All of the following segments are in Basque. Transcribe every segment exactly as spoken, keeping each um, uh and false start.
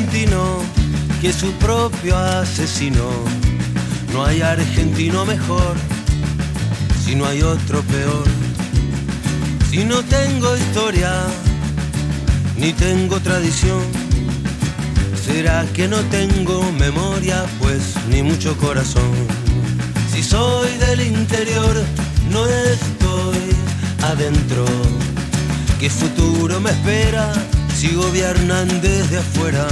argentino que su propio asesino. No hay argentino mejor, si no hay otro peor. Si no tengo historia, ni tengo tradición, ¿será que no tengo memoria? Pues ni mucho corazón. Si soy del interior, no estoy adentro. ¿Qué futuro me espera si gobiernan desde afuera?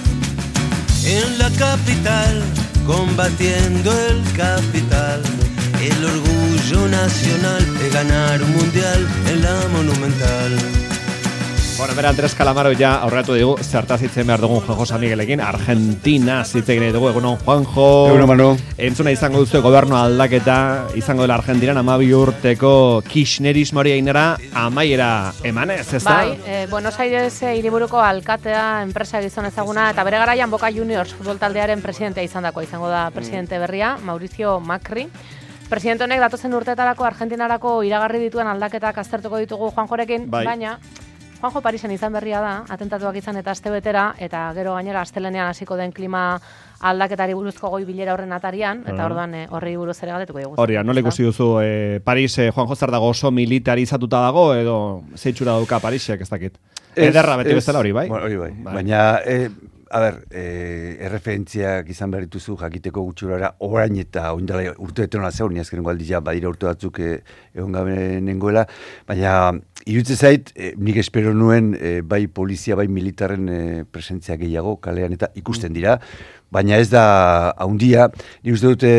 En la capital, combatiendo el capital, el orgullo nacional de ganar un mundial en la Monumental. Bueno, bera, Andres Calamaro ja aurratu digu, zertaz hitzen behar dugun Juanjo San Miguelekin, Argentina zitzegin dugu, egunon Juanjo. Egunon, Manu. Entzuna izango duzue gobernu aldaketa, izango dela Argentinan amabi urteko kirchnerismoari ainera amaiera emanez, ez da? Bai, eh, Buenos Aires eh, hiriburuko alkatea, enpresa gizon ezaguna, eta bere garaian Boca Juniors futbol taldearen presidentea izandakoa izango da presidente berria, Mauricio Macri. Presidente honek datozen urteetarako Argentinarako iragarri dituen aldaketak aztertuko ditugu Juanjorekin, bai. Baina Juanjo Parisen izan berria da, atentatuak izan eta astebetera, eta gero gainera astelenean hasiko den klima aldaketari buruzko goi bilera horren atarian, eta orduan eh, horri buruz ere galdetuko dugu. Horria, nola ikusi duzu eh, Paris, eh, Juanjo zer dago oso militarizatuta dago, edo zeitxura dauka Parisek, ez dakit? Ederra beti bezala hori, bai? Bueno, hori bai, bai. Baina... Eh, A ber, eh, erreferentziak izan behar dituzu jakiteko gutxurara orain eta oindala urteetan zeu, ni azkenengo aldia badira urte batzuk eh, egon gabe nengoela, baina iruditzen zait, eh, nik espero nuen eh, bai polizia, bai militarren eh, presentzia gehiago kalean eta ikusten dira, baina ez da haundia, nik uste dute...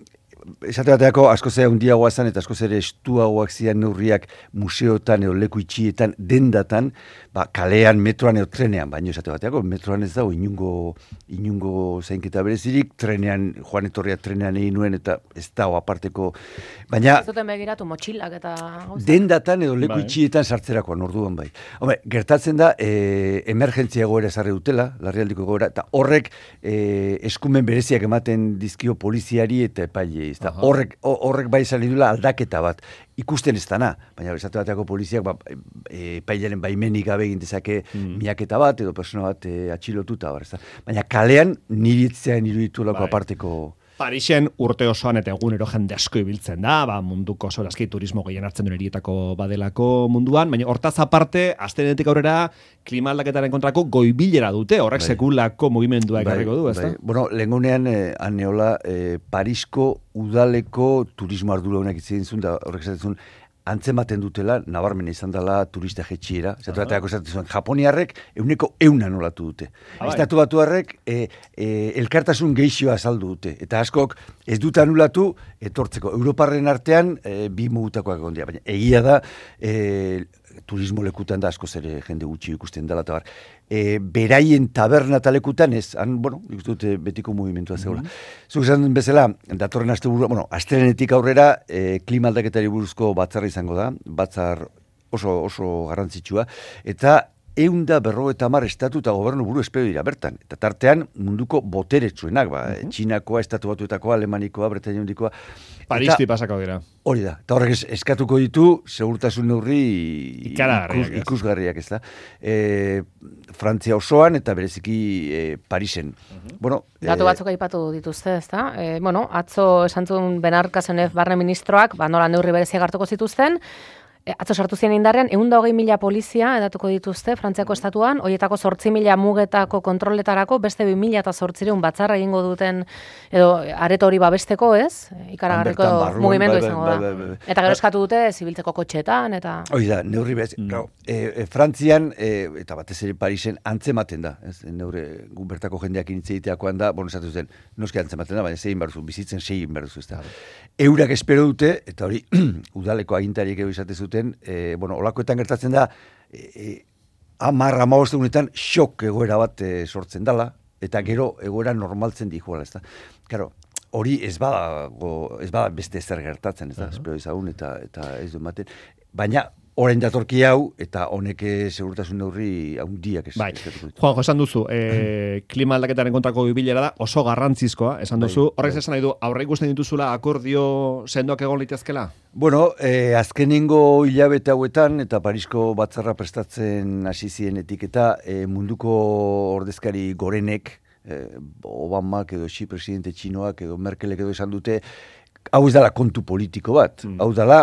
Esate bateako askoz ere handiagoa zen eta askoz ere estuagoak zian neurriak museotan edo leku itxietan, dendatan, ba, kalean, metroan edo trenean, baina esate bateako metroan ez dago inungo, inungo zainketa berezirik, trenean, joan etorria trenean egin nuen eta ez dago aparteko, baina... Ez duten begiratu motxilak eta... Dendatan edo leku bai. Itxietan sartzerakoan orduan bai. Home, gertatzen da, e, emergentzia egoera ezarri dutela, larrialdiko egoera, eta horrek e, eskumen bereziak ematen dizkio poliziari eta epailei. Horrek, horrek bai izan dula aldaketa bat, ikusten ez dana, baina esate bateako poliziak ba, e, pailaren baimenik gabe egin dezake mm. miaketa bat edo persona bat e, atxilotuta, bar, baina kalean niritzean iruditu lako bai. Aparteko... Parisen urte osoan eta egunero jende asko ibiltzen da, ba, munduko zorazki turismo gehien hartzen duen hirietako badelako munduan, baina hortaz aparte, astenetik aurrera klima aldaketaren kontrako goibilera dute, horrek bai. Sekulako mugimendua ekarriko du, ezta? Bai. Bueno, lehengunean, eh, aneola, eh, Parisko udaleko turismo ardura honak itzen zuen, da horrek zaten antzematen dutela, nabarmena izan dela turista jetxiera. Zatu bateako esaten zuen, japoniarrek euneko euna nolatu dute. Ah, Estatu batuarrek e, e, elkartasun geixioa azaldu dute. Eta askok ez dut anulatu etortzeko. Europarren artean e, bi mugutakoak egon dira. Baina egia da, e, turismo lekutan da askoz ere jende gutxi ikusten dela. Eta bar. E, beraien taberna talekutan ez, han, bueno, ikusten dute betiko mugimentua zegoela. Mm-hmm. Zuk esan bezala, datorren aste burua, bueno, astelenetik aurrera, e, klima aldaketari buruzko batzarra izango da, batzar oso, oso garrantzitsua, eta eunda berro eta mar estatu eta gobernu buru espero dira bertan. Eta tartean munduko boteretsuenak, ba, mm-hmm. Txinakoa, estatu batuetakoa, Alemanikoa, Bretaña handikoa. Paristi pasako dira. Hori da. Eta horrek eskatuko ditu, segurtasun neurri ikus, ikusgarriak ez da. E, Frantzia osoan eta bereziki e, Parisen. Uh-huh. Bueno, Datu batzuk aipatu dituzte, ez da? E, bueno, atzo esantzun Benar Cazeneuve barne ministroak, ba, nola neurri bereziak hartuko zituzten, atzo sartu zien indarrean, ehun eta hogei mila polizia edatuko dituzte Frantziako estatuan, horietako zortzi mila mugetako kontroletarako, beste bi mila eta zortzireun batzarra egingo duten, edo areto hori babesteko, ez? Ikaragarriko mugimendu izango da. Eta gero eskatu dute, zibiltzeko kotxetan, eta... Hori da, neurri bez, mm. no, e, e, Frantzian, e, eta batez ere Parisen, antzematen da, ez? Neure, gu bertako jendeak initzeiteakoan da, bueno, esatu zen, noski antzematen da, baina zein behar duzu, bizitzen zein behar duzu, ez da. Eurak espero dute, eta hori, udaleko agintariek ego izate zuten, E, bueno, olakoetan gertatzen da e, e, amar, amaboste unetan xok egoera bat e, sortzen dala, eta gero egoera normaltzen dihuela, ez da. Claro, hori ez bada, go, ez bada beste zer gertatzen, ez da, uh-huh. espero ezagun, eta, eta ez du ematen. Baina, orain datorki hau, eta honek segurtasun neurri handiak bai. Juanjo, esan duzu, e, klima aldaketaren kontrako bilera da oso garrantzizkoa, esan duzu. Horrek bai. Esan nahi du, aurre ikusten dituzula akordio sendoak egon litezkela? Bueno, eh, azkenengo hilabete hauetan, eta Parisko batzarra prestatzen hasi zienetik, eta eh, munduko ordezkari gorenek, eh, Obamak edo Xi presidente txinoak edo Merkelek edo esan dute, hau ez dela kontu politiko bat, mm. hau dela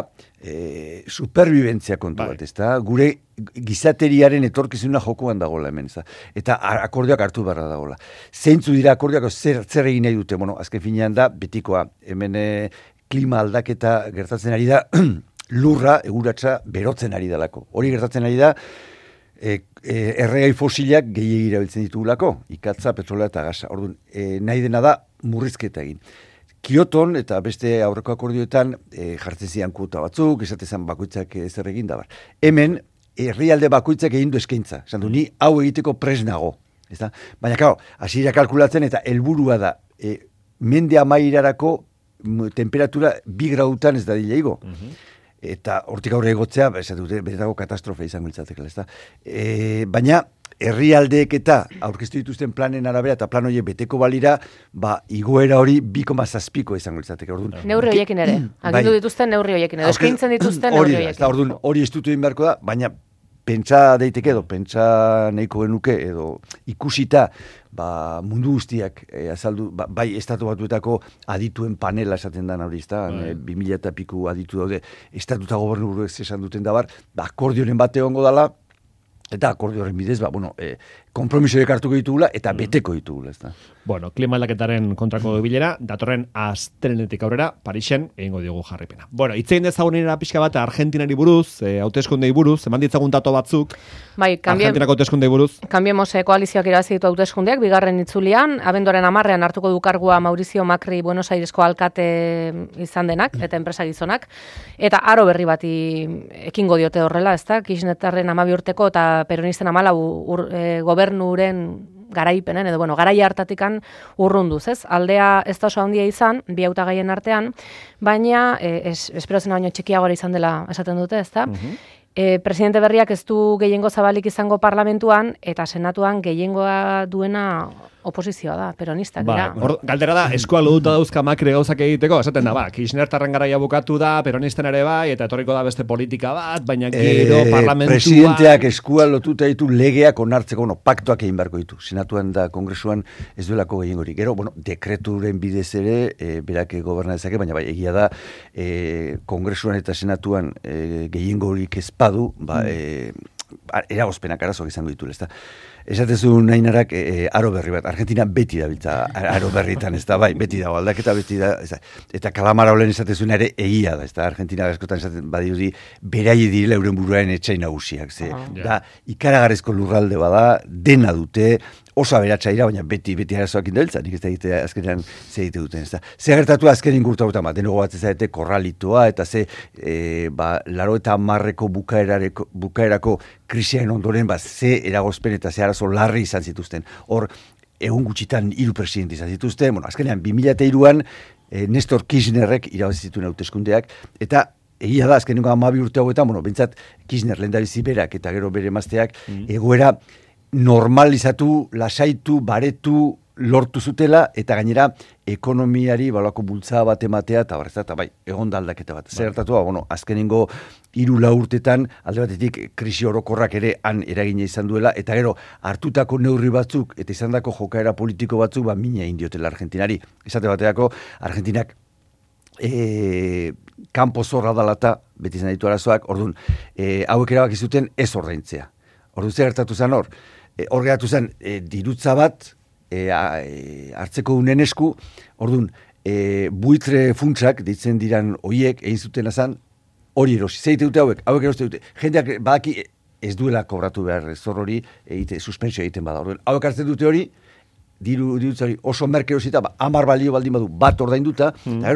e, superbibentzia kontu bai. Bat, ez da? Gure gizateriaren etorkizuna jokoan dagoela hemen, ez da? Eta akordioak hartu beharra dagoela. Zeintzu dira akordioak zer, zer egin nahi dute, bueno, azken finean da, betikoa, hemen e, klima aldaketa gertatzen ari da, lurra, eguratza, berotzen ari dalako. Hori gertatzen ari da, e, e, erregai fosilak gehiegi erabiltzen ditugulako, ikatza, petrolea eta gasa. Orduan, e, nahi dena da, murrizketa egin. Kioton eta beste aurreko akordioetan e, jartzen zian kuota batzuk, esatezan bakoitzak e, zer egin da bar. Hemen, herrialde bakoitzak egin du eskaintza. Esan du, ni hau egiteko pres nago. Ezta? Baina, claro, hasiera kalkulatzen eta helburua da, e, mende amairarako temperatura bi gradutan ez da dila igo. Uh-huh. Eta hortik aurre egotzea, esatute, betetago katastrofe izango litzatekela, ezta? E, baina, herrialdeek eta aurkeztu dituzten planen arabera eta plan horiek beteko balira, ba, igoera hori bi koma zazpiko izango litzateke. Neurri horiekin ere, agindu bai. Dituzten neurri horiekin edo, eskaintzen dituzten neurri horiekin. Da, orduan, hori estutu egin beharko da, baina pentsa daiteke edo, pentsa nahiko genuke edo ikusita, ba, mundu guztiak e, azaldu, ba, bai estatu batuetako adituen panela esaten da hori, ezta, e, bi mila eta piku aditu daude, estatu eta gobernu esan duten dabar, ba, akordioren bate egongo dala, eta akordioaren bidez, ba, bueno, e, kompromisoek hartuko ditugula eta beteko ditugula, ez da. Bueno, klima aldaketaren kontrako bilera, datorren astelehenetik aurrera, Parisen egingo diogu jarripena. Bueno, hitz egin dezagunera pixka bat Argentinari buruz, e, hauteskundei buruz, eman ditzagun dato batzuk, bai, kambie, Argentinako hauteskundei buruz. Cambiemos koalizioak irabazi ditu hauteskundeak, bigarren itzulian, abenduaren hamarrean hartuko du kargua Mauricio Macri Buenos Airesko alkate izan denak, eta enpresa gizonak, eta aro berri bati ekingo diote horrela, ez da, Kirchnerren hamabi urteko eta peronisten hamalau ur, e, gobernuren garaipenen, edo bueno, garai hartatikan urrunduz, ez? Aldea ez da oso handia izan, bi hautagaien artean, baina, e, es, espero zena baino txikiagora izan dela esaten dute, ez da? Uh-huh. E, presidente berriak ez du gehiengo zabalik izango parlamentuan, eta senatuan gehiengoa duena oposizioa da, peronistak dira. Ba, galdera da, eskua loduta dauzka Macri gauzak egiteko, esaten da, ba, Kirchnertarren garaia bukatu da, peronisten ere bai, eta etorriko da beste politika bat, baina gero e, parlamentuan... Presidenteak eskua lotuta ditu legeak onartzeko, no, paktuak egin beharko ditu. Senatuan da, kongresuan ez duelako gehiengorik. Gero, bueno, dekreturen bidez ere, e, berak goberna dezake, baina bai, egia da, e, kongresuan eta senatuan e, gehiengorik ezpadu, ba, e, eragozpenak arazoak izango ditu, ezta? Esatezu nainarak e, aro berri bat, Argentina beti da biltza aro berritan, ez da, bai, beti dago, aldaketa beti da, ez da, eta kalamara olen esatezun ere egia da, ez da, Argentina askotan esaten badirudi, berai direla euren buruaren etxai nagusiak, ze, uh-huh. da, ikaragarrezko lurralde bada, dena dute, oso aberatsa ira, baina beti, beti arazoak indabiltza, nik ez da egite azkenean ze egite duten, ez da. Ze gertatu azken ingurta guta, denego bat ezagete korralitoa, eta ze, e, ba, laro eta marreko bukaerako krisiaren ondoren, ba, ze eragozpen eta ze arazo larri izan zituzten. Hor, egun gutxitan hiru presidente izan zituzten, bueno, azkenean, bi mila hiruan, e, Nestor Kirchnerrek irabazi zituen hauteskundeak, eta egia da, azkenengo hamabi urte hauetan, bueno, bentsat Kirchner lehendabizi berak eta gero bere emazteak, mm. egoera normalizatu, lasaitu, baretu, lortu zutela, eta gainera ekonomiari balako bultza bat ematea, eta barrezta, eta bai, egon da aldaketa bat. Zer gertatu, bueno, azkenengo hiru lau urtetan, alde batetik krisi orokorrak ere han eragina izan duela, eta gero hartutako neurri batzuk, eta izandako jokaera politiko batzuk, ba, mina indiotela Argentinari. Esate bateako, Argentinak e, kanpo zorra dalata, beti izan ditu arazoak, orduan, e, hauek erabaki zuten ez ordaintzea. Orduan, zer gertatu zen hor? E, hor gertatu zen, e, dirutza bat, e, a, e, hartzeko unen esku, orduan, e, buitre funtsak, ditzen diran hoiek, egin zuten azan, hori erosi. Zeite dute hauek, hauek erosi dute. Jendeak badaki ez duela kobratu behar zor hori, egite, suspensio egiten bada. Orduan, hauek hartzen dute hori, diru, dirutza hori oso merke erosita, ba, amar balio baldin badu bat ordainduta, mm. eta gero,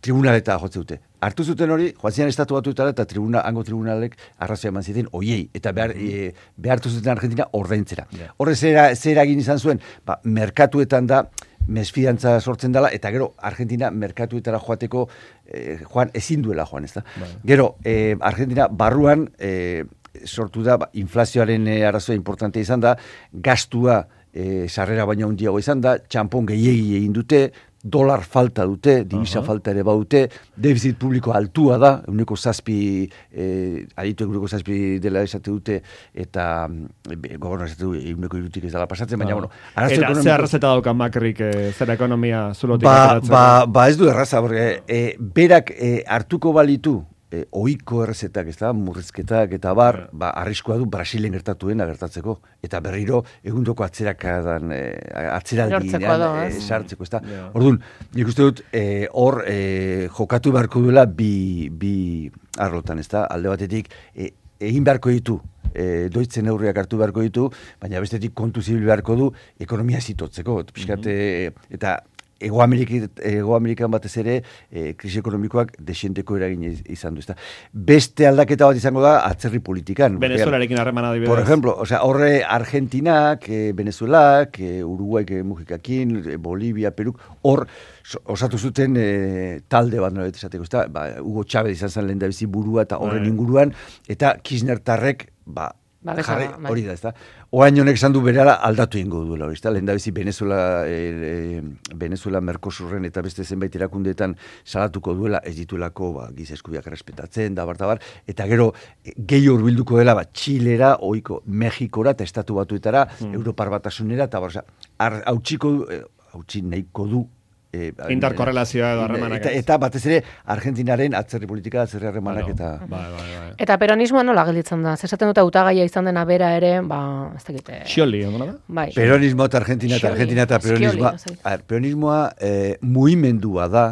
tribunaleta jotze dute. Hartu zuten hori, joan ziren estatu batuetara eta tribuna, hango tribunalek arrazoia eman ziten, oiei, eta behar, e, behartu zuten Argentina ordaintzera. Yeah. Horre zera, zera egin izan zuen, ba, merkatuetan da, mesfidantza sortzen dela, eta gero Argentina merkatuetara joateko eh, joan ezin duela joan, ez da. Right. Gero, eh, Argentina barruan eh, sortu da, ba, inflazioaren eh, arazoa importante izan da, gastua eh, sarrera baina handiago izan da, txampon gehiegi egin dute, dolar falta dute, divisa uh-huh. falta ere baute, defizit publiko altua da, eguneko zazpi, eh, aditu eguneko zazpi dela esate dute, eta e, gobernua esate du, eguneko irutik ez dela pasatzen, baina, uh-huh. bueno, arazo eta ekonomiko... zer arrazeta daukan Macrik, eh, zer ekonomia zulotik ba, ateratzen? Ba, ba ez du erraza, porque, eh, berak eh, hartuko balitu, E, ohiko errezetak, ez da, murrizketak eta bar, yeah. ba, arriskoa du Brasilen gertatuena gertatzeko. Eta berriro, egundoko atzerakadan, e, atzeraldinean e, sartzeko, ez da. Yeah. Orduan, nik uste dut, hor e, e, jokatu beharko duela bi, bi arlotan, ez da, alde batetik, e, egin beharko ditu, e, doitzen neurriak hartu beharko ditu, baina bestetik kontu zibil beharko du, ekonomia zitotzeko, piskat, mm-hmm. e, eta Ego, Ego Amerikan batez ere, e, krisi ekonomikoak desienteko eragin izan du. Ezta. Beste aldaketa bat izango da, atzerri politikan. Venezuelarekin harremana adibidez. Por ejemplo, o sea, horre Argentinak, e, Venezuelak, e, Uruguaik, e, Mujikakin, e, Bolivia, Peruk, hor osatu zuten e, talde bat nolabet esateko. Ezta? Ba, Hugo Chávez izan zen lehendabizi burua eta horren inguruan, eta Kirchner-tarrek, ba, Ba, jarri, hori da, ez da. Oain honek esan du berala aldatu ingo duela, hori, ez da. Lehen da bizi Venezuela, e, e, Venezuela Mercosurren eta beste zenbait erakundeetan salatuko duela, ez dituelako ba, giza eskubiak errespetatzen, da bartabar, eta gero gehi hurbilduko dela, ba, Txilera, oiko, Mexikora eta estatu batuetara, hmm. Europar batasunera, eta bar, hautsiko, hautsi nahiko du, E, interkorrelazioa edo harremanak. Eta, eta batez ere Argentinaren atzerri politika, atzerri harremanak bueno, eta... Bai, bai, bai. Eta peronismoa nola gelditzen da? Zesaten dute hautagaia izan dena bera ere, ba, ez dakite... Scioli, ondo da? Bai. Peronismo eta Argentina eta Argentina eta peronismoa... Scioli, peronismoa eh, muimendua da,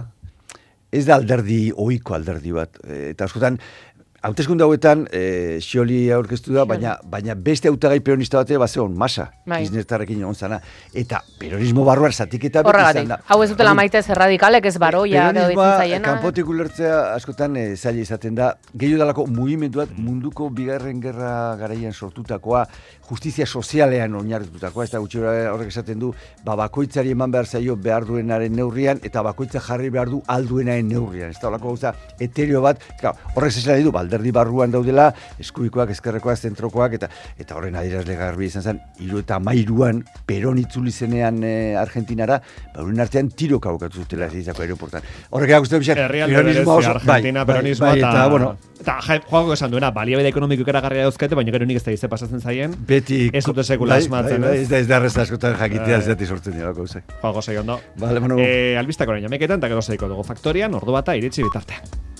ez da alderdi, ohiko alderdi bat. Eh, eta askotan, hauteskunde hauetan, eh, Scioli aurkeztu da, baina, baina beste hautagai peronista bate, bat zeon, masa, Kirchner-tarrekin egon zana. Eta peronismo barruar zatiketa beti izan da. Hau ez dutela maitez erradikale, ez baroia, edo ditzen zaiena. Kanpotik ulertzea askotan e, zaila izaten da, gehiago dalako mugimendu bat munduko bigarren gerra garaian sortutakoa, justizia sozialean oinarritutakoa, ez da gutxi horrek esaten du, ba, bakoitzari eman behar zaio behar duenaren neurrian, eta bakoitza jarri behar du alduenaren neurrian. Ez da horreko gauza etereo bat, horrek zesela ditu, alderdi barruan daudela, eskubikoak, ezkerrekoak, zentrokoak, eta eta horren adierazle garbi izan zen, hiru eta hamairuan Peron itzuli zenean e, Argentinara, ba, horren artean tiroka bukatu zutela ez izako aeroportan. Horrek erakuzte bixak, peronismo oso, Argentina, bai, peronismo, bai, bai, eta, bueno, eta joako esan duena, baliabide ekonomiko ikaragarria dauzkate, baina gero nik ez da ize pasatzen zaien, beti, ez dute sekula asmatzen, ez da ez da arreza askotan jakitea ez dati sortzen dira gauzak. Joako zei ondo. Vale, bueno. Eh, albistako orain jameketan, eta gero zeiko dugu faktorian, ordu bata iritsi bitartean.